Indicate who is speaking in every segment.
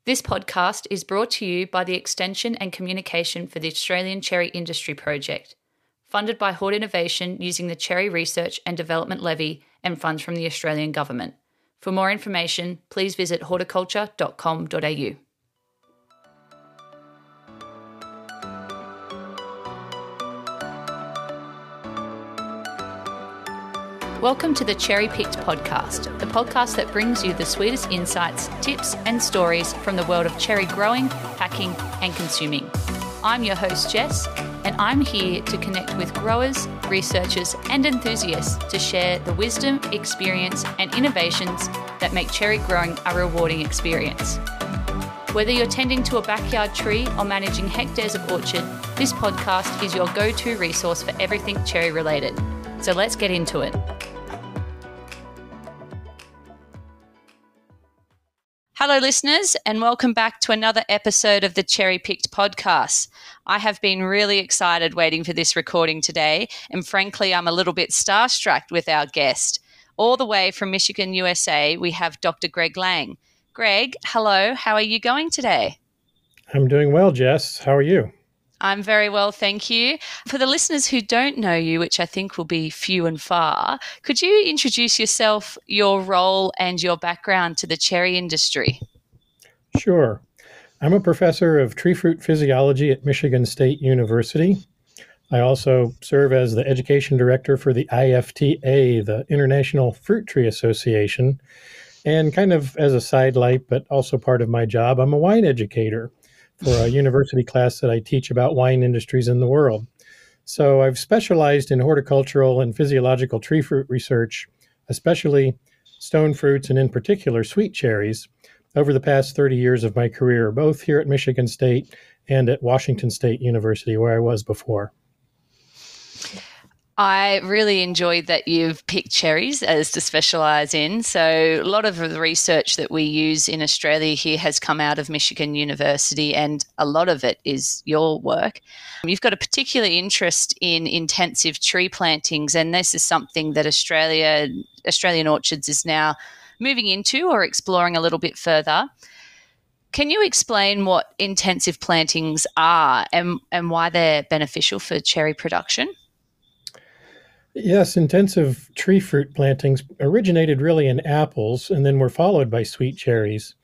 Speaker 1: This podcast is brought to you by the Extension and Communication for the Australian Cherry Industry Project, funded by Hort Innovation using the Cherry Research and Development Levy and funds from the Australian Government. For more information, please visit horticulture.com.au. Welcome to the Cherry Picked Podcast, the podcast that brings you the sweetest insights, tips and stories from the world of cherry growing, packing and consuming. I'm your host Jess, and I'm here to connect with growers, researchers and enthusiasts to share the wisdom, experience and innovations that make cherry growing a rewarding experience. Whether you're tending to a backyard tree or managing hectares of orchard, this podcast is your go-to resource for everything cherry related. So let's get into it. Hello, listeners, and welcome back to another episode of the Cherry Picked Podcast. I have been really excited waiting for this recording today, and frankly, I'm a little bit starstruck with our guest. All the way from Michigan, USA, we have Dr. Greg Lang. Greg, hello, how are you going today?
Speaker 2: I'm doing well, Jess. How are you?
Speaker 1: I'm very well, thank you. For the listeners who don't know you, which I think will be few and far, could you introduce yourself, your role and your background to the cherry industry?
Speaker 2: Sure. I'm a professor of tree fruit physiology at Michigan State University. I also serve as the education director for the IFTA, the International Fruit Tree Association. And kind of as a sidelight, but also part of my job, I'm a wine educator for a university class that I teach about wine industries in the world. So I've specialized in horticultural and physiological tree fruit research, especially stone fruits and in particular sweet cherries, over the past 30 years of my career, both here at Michigan State and at Washington State University, where I was before.
Speaker 1: I really enjoyed that you've picked cherries as to specialise in. So a lot of the research that we use in Australia here has come out of Michigan University, and a lot of it is your work. You've got a particular interest in intensive tree plantings, and this is something that Australian Orchards is now moving into or exploring a little bit further. Can you explain what intensive plantings are and why they're beneficial for cherry production?
Speaker 2: Yes, intensive tree fruit plantings originated really in apples and then were followed by sweet cherries.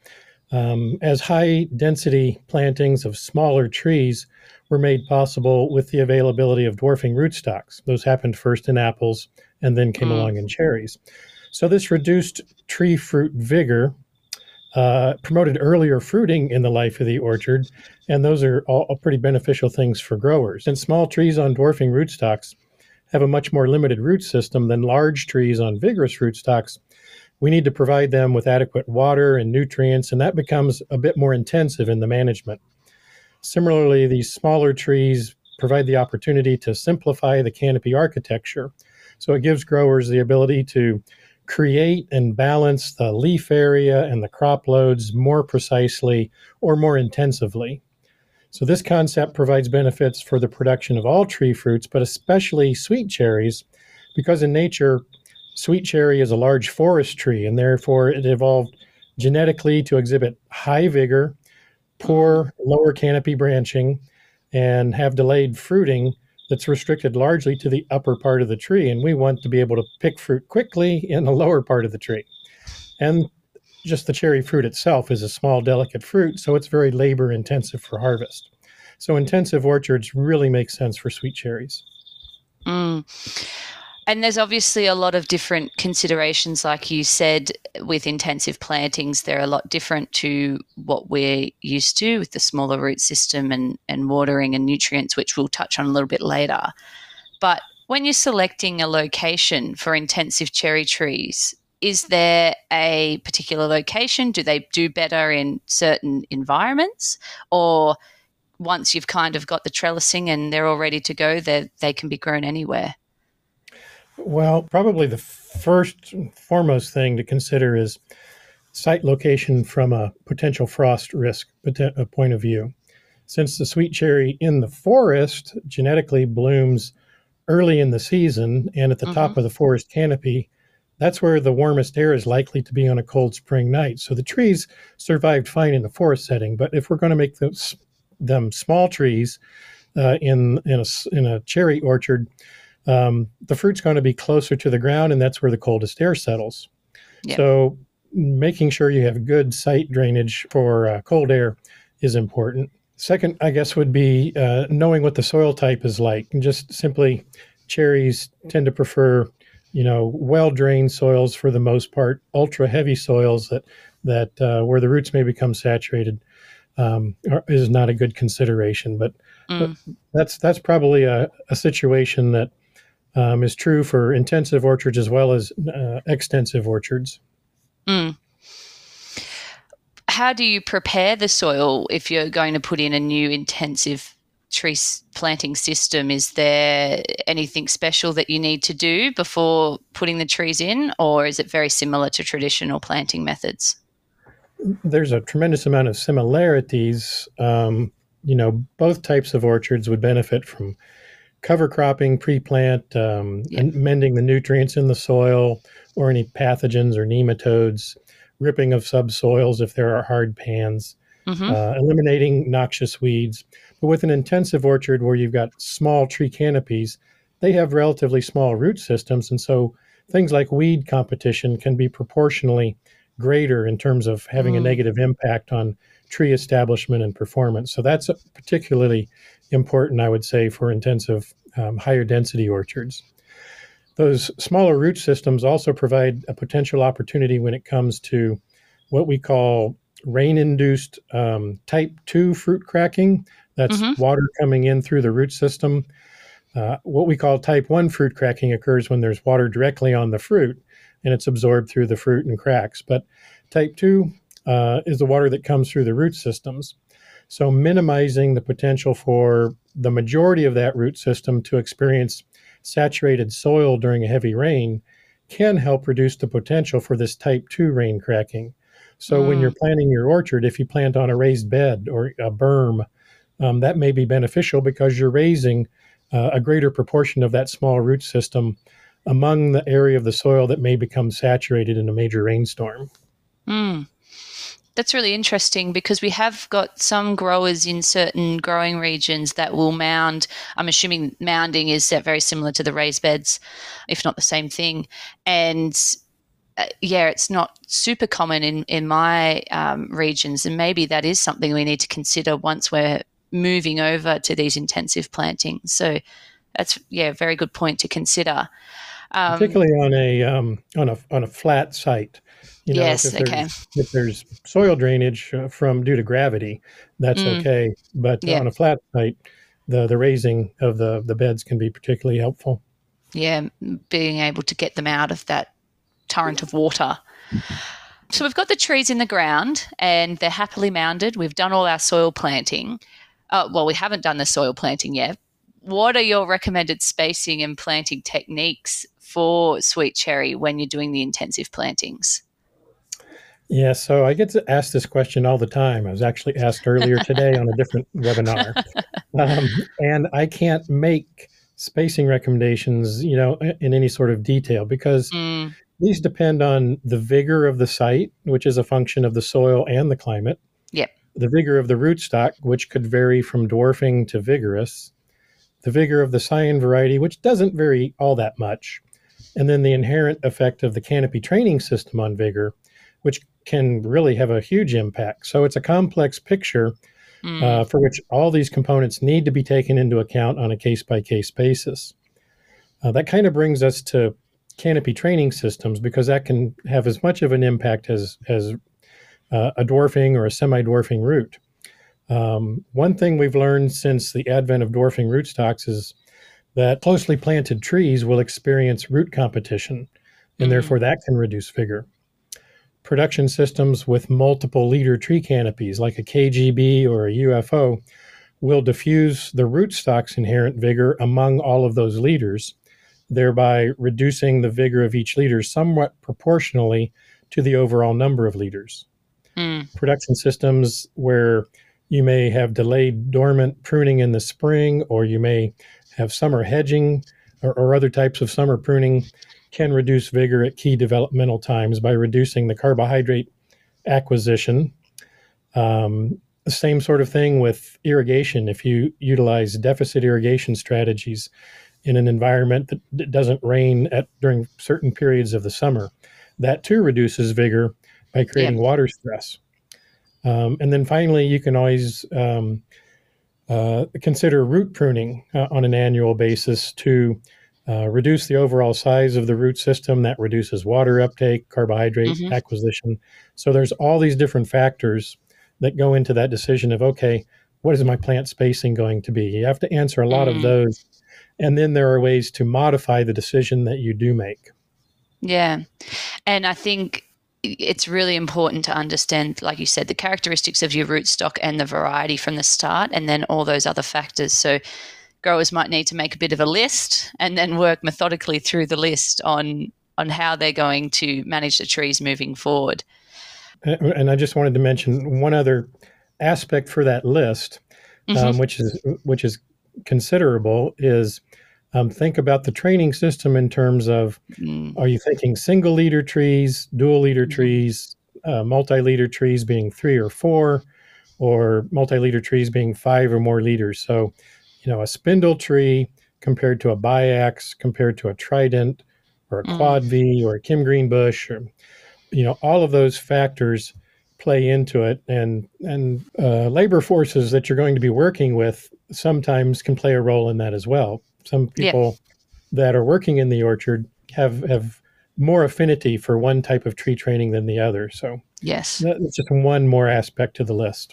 Speaker 2: As high-density plantings of smaller trees were made possible with the availability of dwarfing rootstocks. Those happened first in apples and then came along in cherries. So this reduced tree fruit vigor promoted earlier fruiting in the life of the orchard, and those are all pretty beneficial things for growers. And small trees on dwarfing rootstocks have a much more limited root system than large trees on vigorous rootstocks. We need to provide them with adequate water and nutrients, and that becomes a bit more intensive in the management. Similarly, these smaller trees provide the opportunity to simplify the canopy architecture. So it gives growers the ability to create and balance the leaf area and the crop loads more precisely or more intensively. So this concept provides benefits for the production of all tree fruits, but especially sweet cherries, because in nature, sweet cherry is a large forest tree, and therefore it evolved genetically to exhibit high vigor, poor lower canopy branching, and have delayed fruiting that's restricted largely to the upper part of the tree. And we want to be able to pick fruit quickly in the lower part of the tree. And just the cherry fruit itself is a small, delicate fruit, so it's very labor intensive for harvest. So intensive orchards really make sense for sweet cherries.
Speaker 1: And there's obviously a lot of different considerations, like you said, with intensive plantings. They're a lot different to what we're used to with the smaller root system and watering and nutrients, which we'll touch on a little bit later. But when you're selecting a location for intensive cherry trees, is there a particular location? Do they do better in certain environments? Or once you've kind of got the trellising and they're all ready to go, they can be grown anywhere?
Speaker 2: Well, probably the first and foremost thing to consider is site location from a potential frost risk point of view. Since the sweet cherry in the forest genetically blooms early in the season and at the top of the forest canopy, that's where the warmest air is likely to be on a cold spring night. So the trees survived fine in the forest setting, but if we're going to make them small trees in a cherry orchard, the fruit's going to be closer to the ground, and that's where the coldest air settles.
Speaker 1: Yeah.
Speaker 2: So making sure you have good site drainage for cold air is important. Second, I guess, would be knowing what the soil type is like. And just simply, cherries tend to prefer, well-drained soils for the most part. Ultra-heavy soils that where the roots may become saturated is not a good consideration. But that's probably a situation that is true for intensive orchards as well as extensive orchards.
Speaker 1: How do you prepare the soil if you're going to put in a new intensive tree planting system? Is there anything special that you need to do before putting the trees in, or is it very similar to traditional planting methods?
Speaker 2: There's a tremendous amount of similarities. Both types of orchards would benefit from cover cropping pre-plant, and mending the nutrients in the soil or any pathogens or nematodes, ripping of subsoils if there are hard pans, eliminating noxious weeds. But with an intensive orchard where you've got small tree canopies, they have relatively small root systems. And so things like weed competition can be proportionally greater in terms of having a negative impact on tree establishment and performance. So that's particularly important, I would say, for intensive higher density orchards. Those smaller root systems also provide a potential opportunity when it comes to what we call rain-induced type 2 fruit cracking. That's water coming in through the root system. What we call type 1 fruit cracking occurs when there's water directly on the fruit and it's absorbed through the fruit and cracks. But type 2 is the water that comes through the root systems. So minimizing the potential for the majority of that root system to experience saturated soil during a heavy rain can help reduce the potential for this type 2 rain cracking. So when you're planting your orchard, if you plant on a raised bed or a berm, that may be beneficial because you're raising a greater proportion of that small root system among the area of the soil that may become saturated in a major rainstorm.
Speaker 1: That's really interesting because we have got some growers in certain growing regions that will mound. I'm assuming mounding is very similar to the raised beds, if not the same thing. And it's not super common in my regions. And maybe that is something we need to consider once we're moving over to these intensive plantings. So that's, a very good point to consider.
Speaker 2: Particularly on a flat site. If there's soil drainage due to gravity, that's okay. But on a flat site, the raising of the beds can be particularly helpful.
Speaker 1: Yeah, being able to get them out of that torrent of water. So we've got the trees in the ground and they're happily mounded. We've done all our soil planting. We haven't done the soil planting yet. What are your recommended spacing and planting techniques for sweet cherry when you're doing the intensive plantings?
Speaker 2: Yeah, so I get asked this question all the time. I was actually asked earlier today on a different webinar. And I can't make spacing recommendations, in any sort of detail because these depend on the vigor of the site, which is a function of the soil and the climate.
Speaker 1: Yep.
Speaker 2: The vigor of the rootstock, which could vary from dwarfing to vigorous. The vigor of the scion variety, which doesn't vary all that much. And then the inherent effect of the canopy training system on vigor, which can really have a huge impact. So it's a complex picture for which all these components need to be taken into account on a case-by-case basis. That kind of brings us to canopy training systems because that can have as much of an impact as a dwarfing or a semi-dwarfing root. One thing we've learned since the advent of dwarfing rootstocks is that closely planted trees will experience root competition, and therefore that can reduce vigor. Production systems with multiple leader tree canopies, like a KGB or a UFO, will diffuse the rootstock's inherent vigor among all of those leaders, thereby reducing the vigor of each leader somewhat proportionally to the overall number of leaders. Production systems where you may have delayed dormant pruning in the spring, or you may have summer hedging or other types of summer pruning can reduce vigor at key developmental times by reducing the carbohydrate acquisition. The same sort of thing with irrigation. If you utilize deficit irrigation strategies in an environment that doesn't rain during certain periods of the summer, that too reduces vigor by
Speaker 1: Yeah.
Speaker 2: creating water stress. And then finally, you can always consider root pruning on an annual basis to reduce the overall size of the root system. That reduces water uptake, carbohydrate
Speaker 1: Hmm.
Speaker 2: acquisition. So there's all these different factors that go into that decision of, okay, what is my plant spacing going to be? You have to answer a lot of
Speaker 1: Mm.
Speaker 2: those. And then there are ways to modify the decision that you do make.
Speaker 1: Yeah. And I think it's really important to understand, like you said, the characteristics of your rootstock and the variety from the start, and then all those other factors. So growers might need to make a bit of a list and then work methodically through the list on how they're going to manage the trees moving forward.
Speaker 2: And I just wanted to mention one other aspect for that list,
Speaker 1: Hmm.
Speaker 2: which is considerable, is think about the training system in terms of,
Speaker 1: Mm.
Speaker 2: are you thinking single leader trees, dual leader
Speaker 1: Hmm.
Speaker 2: trees, multi-leader trees being 3 or 4, or multi-leader trees being 5 or more leaders? So, a spindle tree compared to a biax, compared to a trident, or a
Speaker 1: Mm.
Speaker 2: quad V, or a Kim Green bush, or all of those factors play into it, and labor forces that you're going to be working with sometimes can play a role in that as well. Some
Speaker 1: Yeah.
Speaker 2: people that are working in the orchard have more affinity for one type of tree training than the other. So
Speaker 1: Yes.
Speaker 2: that's just one more aspect to the list.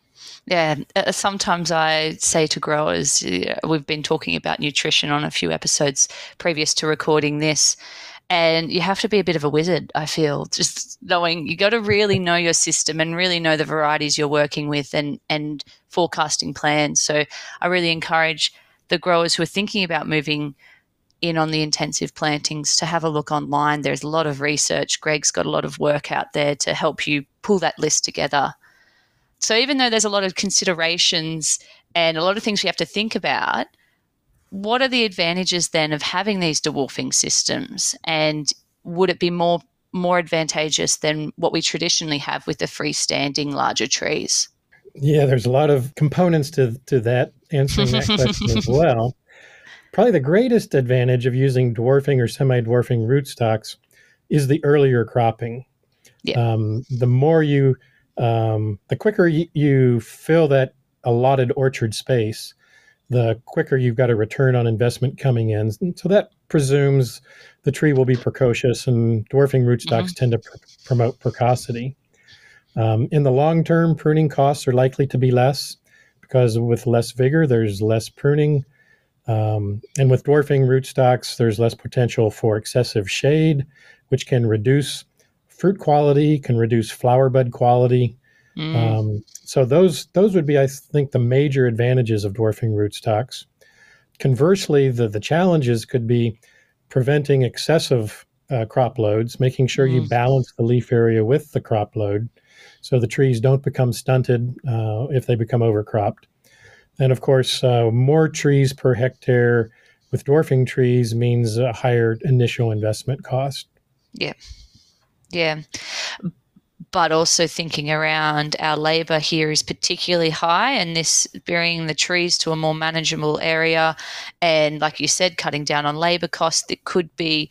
Speaker 1: Yeah, sometimes I say to growers, we've been talking about nutrition on a few episodes previous to recording this, and you have to be a bit of a wizard, I feel, just knowing you got to really know your system and really know the varieties you're working with, and forecasting plans. So I really encourage the growers who are thinking about moving in on the intensive plantings to have a look online. There's a lot of research. Greg's got a lot of work out there to help you pull that list together. So even though there's a lot of considerations and a lot of things we have to think about, what are the advantages then of having these dwarfing systems? And would it be more advantageous than what we traditionally have with the freestanding larger trees?
Speaker 2: Yeah, there's a lot of components to that, answering that question as well. Probably the greatest advantage of using dwarfing or semi-dwarfing rootstocks is the earlier cropping.
Speaker 1: Yeah.
Speaker 2: The more the quicker you fill that allotted orchard space, the quicker you've got a return on investment coming in. So that presumes the tree will be precocious, and dwarfing rootstocks
Speaker 1: Hmm.
Speaker 2: tend to promote precocity. In the long term, pruning costs are likely to be less because with less vigor, there's less pruning. And with dwarfing rootstocks, there's less potential for excessive shade, which can reduce fruit quality, can reduce flower bud quality.
Speaker 1: Mm.
Speaker 2: So those would be, I think, the major advantages of dwarfing rootstocks. Conversely, the challenges could be preventing excessive crop loads, making sure you
Speaker 1: Mm.
Speaker 2: balance the leaf area with the crop load, so the trees don't become stunted if they become overcropped. And of course, more trees per hectare with dwarfing trees means a higher initial investment cost.
Speaker 1: Yeah. Yeah. But also thinking around our labour here is particularly high, and this bringing the trees to a more manageable area, and like you said, cutting down on labour costs, that could be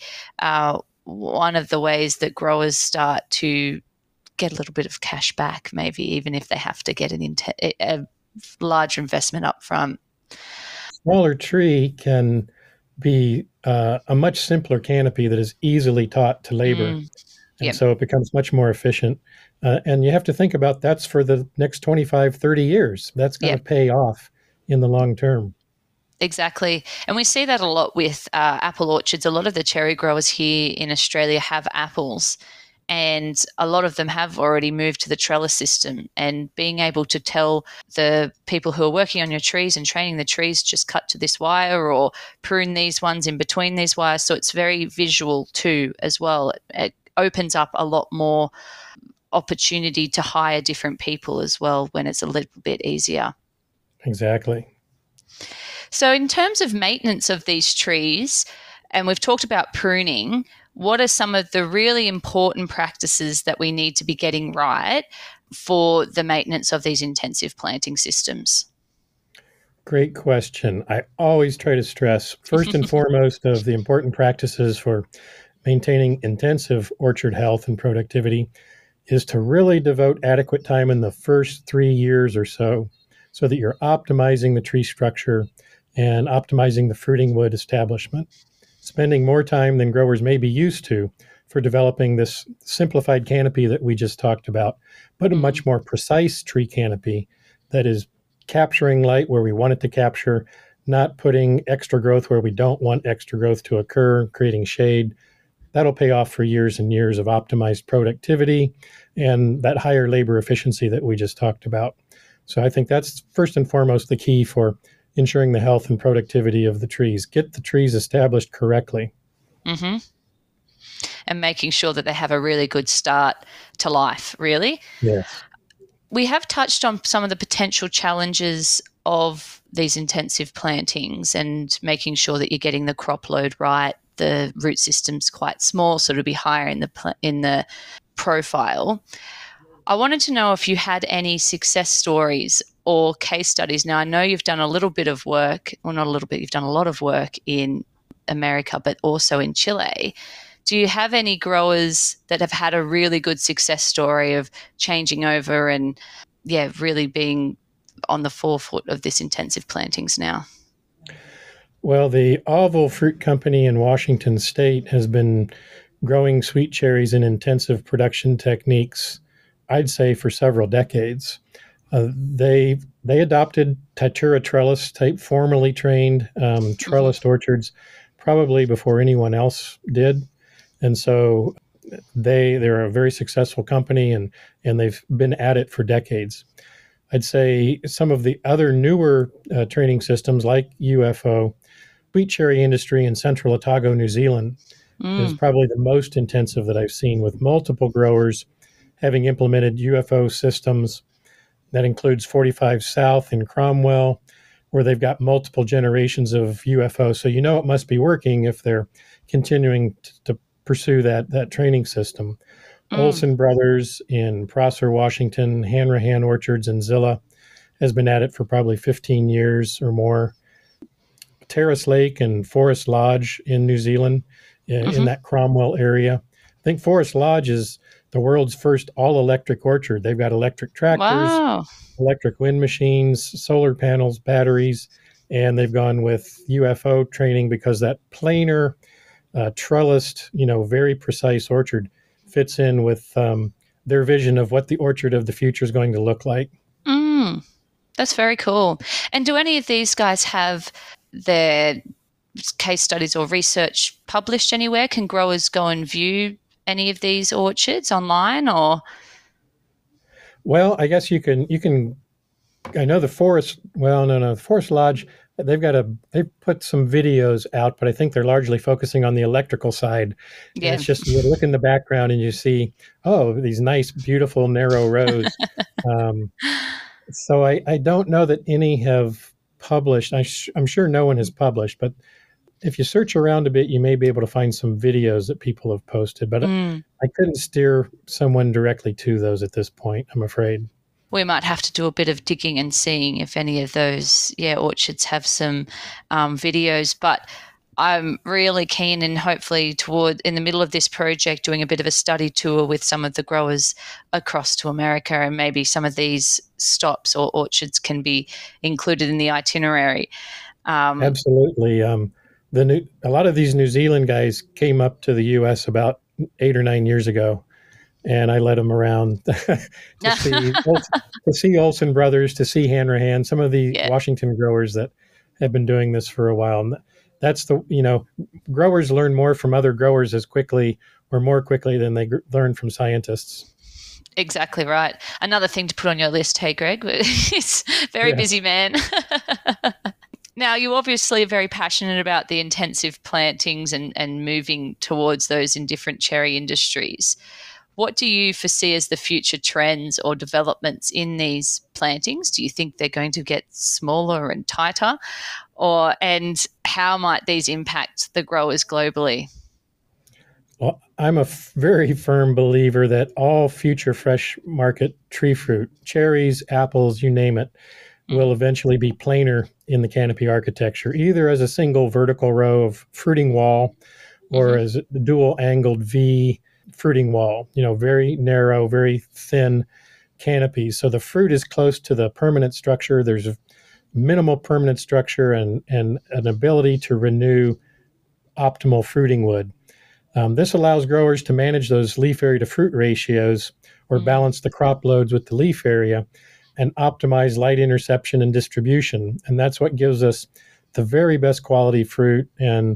Speaker 1: one of the ways that growers start to get a little bit of cash back, maybe even if they have to get a large investment up front.
Speaker 2: Smaller tree can be a much simpler canopy that is easily taught to labor.
Speaker 1: Mm,
Speaker 2: And
Speaker 1: yeah,
Speaker 2: so it becomes much more efficient. And you have to think about that's for the next 25, 30 years. That's going
Speaker 1: yeah.
Speaker 2: to pay off in the long term.
Speaker 1: Exactly. And we see that a lot with apple orchards. A lot of the cherry growers here in Australia have apples, and a lot of them have already moved to the trellis system. And being able to tell the people who are working on your trees and training the trees, just cut to this wire or prune these ones in between these wires. So it's very visual too, as well. It opens up a lot more opportunity to hire different people as well when it's a little bit easier.
Speaker 2: Exactly.
Speaker 1: So, in terms of maintenance of these trees, and we've talked about pruning. What are some of the really important practices that we need to be getting right for the maintenance of these intensive planting systems?
Speaker 2: Great question. I always try to stress, first and foremost, of the important practices for maintaining intensive orchard health and productivity is to really devote adequate time in the first 3 years or so that you're optimizing the tree structure and optimizing the fruiting wood establishment, spending more time than growers may be used to for developing this simplified canopy that we just talked about, but a much more precise tree canopy that is capturing light where we want it to capture, not putting extra growth where we don't want extra growth to occur, creating shade. That'll pay off for years and years of optimized productivity and that higher labor efficiency that we just talked about. So I think that's first and foremost the key for ensuring the health and productivity of the trees. Get the trees established correctly.
Speaker 1: Mm-hmm. And making sure that they have a really good start to life, really.
Speaker 2: Yes.
Speaker 1: We have touched on some of the potential challenges of these intensive plantings and making sure that you're getting the crop load right. The root system's quite small, so it'll be higher in the profile. I wanted to know if you had any success stories or case studies. Now, I know you've done a little bit of work, or not a little bit, you've done a lot of work in America, but also in Chile. Do you have any growers that have had a really good success story of changing over and, really being on the forefoot of this intensive plantings now?
Speaker 2: Well, the Alval Fruit Company in Washington State has been growing sweet cherries in intensive production techniques, I'd say, for several decades. They adopted Taitura trellis type, formally trained trellised orchards, probably before anyone else did. And so they're a very successful company, and they've been at it for decades. I'd say some of the other newer training systems like UFO, sweet cherry industry in Central Otago, New Zealand, is probably the most intensive that I've seen, with multiple growers having implemented UFO systems. That includes 45 South in Cromwell, where they've got multiple generations of UFO. So you know it must be working if they're continuing to pursue that training system. Olson Brothers in Prosser, Washington, Hanrahan Orchards in Zilla has been at it for probably 15 years or more. Terrace Lake and Forest Lodge in New Zealand, in that Cromwell area. I think Forest Lodge is the world's first all-electric orchard. They've got electric tractors, electric wind machines, solar panels, batteries, and they've gone with UFO training because that planar, trellised, very precise orchard fits in with their vision of what the orchard of the future is going to look like.
Speaker 1: That's very cool. And do any of these guys have their case studies or research published anywhere? Can growers go and view any of these orchards online, or?
Speaker 2: Well, I guess you can. I know the Forest. Well, no, the Forest Lodge. They've put some videos out, but I think they're largely focusing on the electrical side.
Speaker 1: Yeah.
Speaker 2: And it's just, you look in the background and you see, these nice, beautiful, narrow rows. So I don't know that any have published. I'm sure no one has published, but if you search around a bit, you may be able to find some videos that people have posted. But I couldn't steer someone directly to those at this point, I'm afraid.
Speaker 1: We might have to do a bit of digging and seeing if any of those orchards have some videos. But I'm really keen, and hopefully in the middle of this project, doing a bit of a study tour with some of the growers across to America, and maybe some of these stops or orchards can be included in the itinerary.
Speaker 2: Absolutely. A lot of these New Zealand guys came up to the U.S. about 8 or 9 years ago, and I led them around to see Olson Brothers, to see Hanrahan, some of the Washington growers that have been doing this for a while. And that's growers learn more from other growers as quickly or more quickly than they learn from scientists.
Speaker 1: Exactly right. Another thing to put on your list, hey, Greg, is very busy man. Now, you obviously are very passionate about the intensive plantings and moving towards those in different cherry industries. What do you foresee as the future trends or developments in these plantings? Do you think they're going to get smaller and tighter? And how might these impact the growers globally?
Speaker 2: Well, I'm a very firm believer that all future fresh market tree fruit, cherries, apples, you name it, will eventually be planar in the canopy architecture, either as a single vertical row of fruiting wall or as a dual angled V fruiting wall, very narrow, very thin canopies. So the fruit is close to the permanent structure. There's a minimal permanent structure and an ability to renew optimal fruiting wood. This allows growers to manage those leaf area to fruit ratios or balance the crop loads with the leaf area and optimize light interception and distribution. And that's what gives us the very best quality fruit and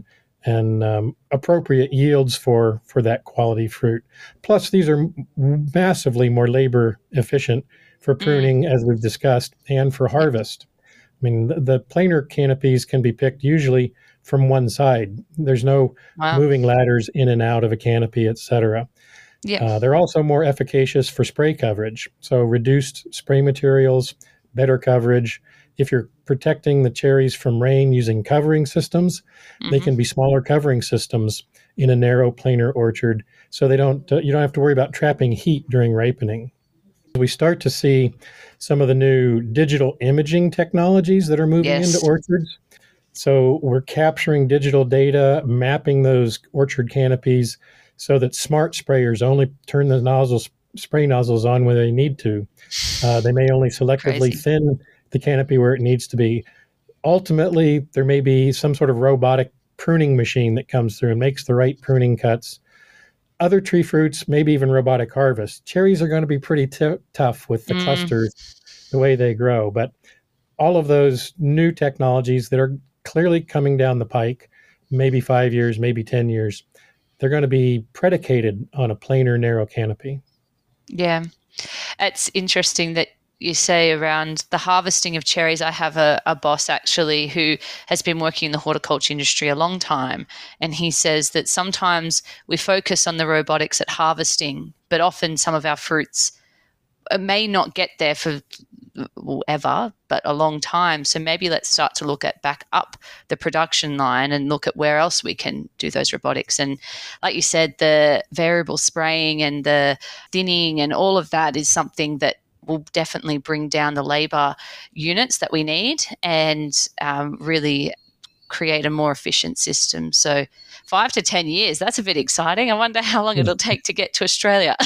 Speaker 2: appropriate yields for that quality fruit. Plus, these are massively more labor efficient for pruning, as we've discussed, and for harvest. I mean, the planar canopies can be picked usually from one side. There's no moving ladders in and out of a canopy, etc. They're also more efficacious for spray coverage. So reduced spray materials, better coverage. If you're protecting the cherries from rain using covering systems, they can be smaller covering systems in a narrow planar orchard, so you don't have to worry about trapping heat during ripening. We start to see some of the new digital imaging technologies that are moving into orchards. So we're capturing digital data, mapping those orchard canopies so that smart sprayers only turn the spray nozzles on when they need to. They may only selectively thin the canopy where it needs to be. Ultimately, there may be some sort of robotic pruning machine that comes through and makes the right pruning cuts. Other tree fruits, maybe even robotic harvest. Cherries are going to be pretty tough with the clusters, the way they grow. But all of those new technologies that are clearly coming down the pike, maybe 5 years, maybe 10 years, they're going to be predicated on a planar, narrow canopy.
Speaker 1: Yeah. It's interesting that you say around the harvesting of cherries. I have a boss actually who has been working in the horticulture industry a long time. And he says that sometimes we focus on the robotics at harvesting, but often some of our fruits may not get there for ever, but a long time. So maybe let's start to look at back up the production line and look at where else we can do those robotics. And like you said, the variable spraying and the thinning and all of that is something that will definitely bring down the labor units that we need and really create a more efficient system. So 5 to 10 years, that's a bit exciting. I wonder how long it'll take to get to Australia.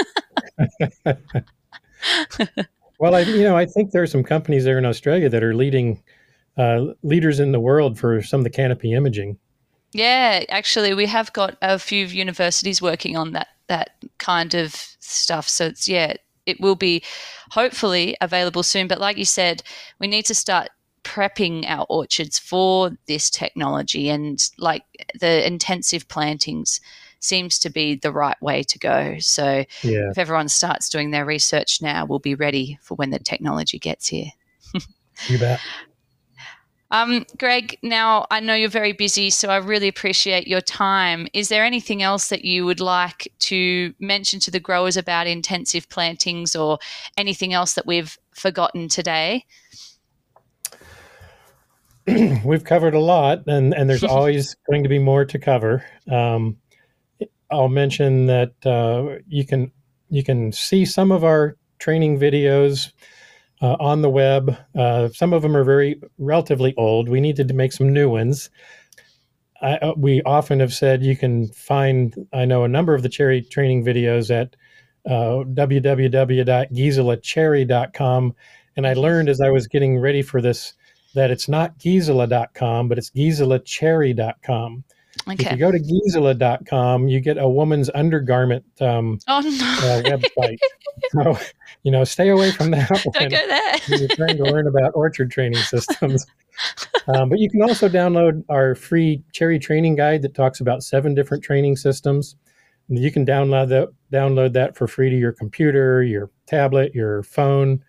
Speaker 2: Well, I think there are some companies there in Australia that are leaders in the world for some of the canopy imaging.
Speaker 1: Yeah, actually, we have got a few universities working on that kind of stuff. So it will be hopefully available soon. But like you said, we need to start prepping our orchards for this technology, and like the intensive plantings seems to be the right way to go. So if everyone starts doing their research now, we'll be ready for when the technology gets here.
Speaker 2: You bet.
Speaker 1: Greg, now I know you're very busy, so I really appreciate your time. Is there anything else that you would like to mention to the growers about intensive plantings or anything else that we've forgotten today?
Speaker 2: We've covered a lot, and there's always going to be more to cover. I'll mention that you can see some of our training videos on the web. Some of them are relatively old. We needed to make some new ones. We often have said you can find, I know, a number of the cherry training videos at www.giselacherry.com. And I learned as I was getting ready for this that it's not Gisela.com, but it's GiselaCherry.com.
Speaker 1: Okay.
Speaker 2: If you go to Gisela.com, you get a woman's undergarment website. So, stay away from that one.
Speaker 1: Don't go there.
Speaker 2: You're trying to learn about orchard training systems. But you can also download our free cherry training guide that talks about 7 different training systems. You can download that for free to your computer, your tablet, your phone.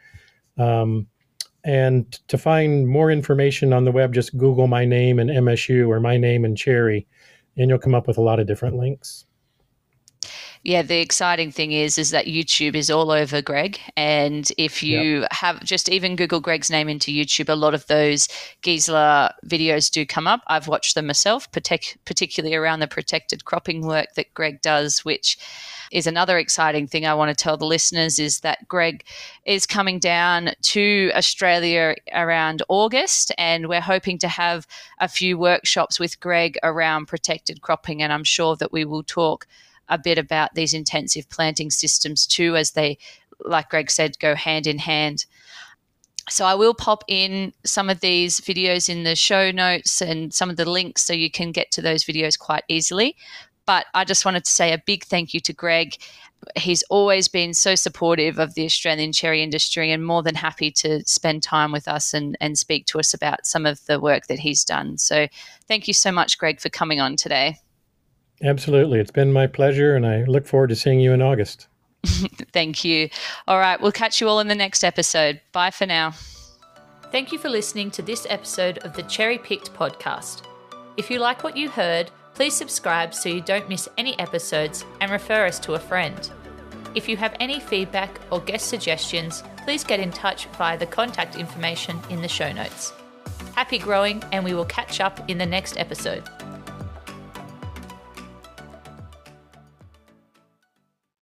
Speaker 2: And to find more information on the web, just Google my name and MSU or my name and cherry, and you'll come up with a lot of different links.
Speaker 1: Yeah, the exciting thing is that YouTube is all over Greg. And if you have just even Google Greg's name into YouTube, a lot of those Giesler videos do come up. I've watched them myself, particularly around the protected cropping work that Greg does, which is another exciting thing I want to tell the listeners is that Greg is coming down to Australia around August, and we're hoping to have a few workshops with Greg around protected cropping. And I'm sure that we will talk a bit about these intensive planting systems too, as they, like Greg said, go hand in hand. So I will pop in some of these videos in the show notes and some of the links so you can get to those videos quite easily. But I just wanted to say a big thank you to Greg. He's always been so supportive of the Australian cherry industry and more than happy to spend time with us and speak to us about some of the work that he's done. So thank you so much, Greg, for coming on today.
Speaker 2: Absolutely. It's been my pleasure, and I look forward to seeing you in August.
Speaker 1: Thank you. All right, we'll catch you all in the next episode. Bye for now. Thank you for listening to this episode of the Cherry Picked podcast. If you like what you heard, please subscribe so you don't miss any episodes and refer us to a friend. If you have any feedback or guest suggestions, please get in touch via the contact information in the show notes. Happy growing, and we will catch up in the next episode.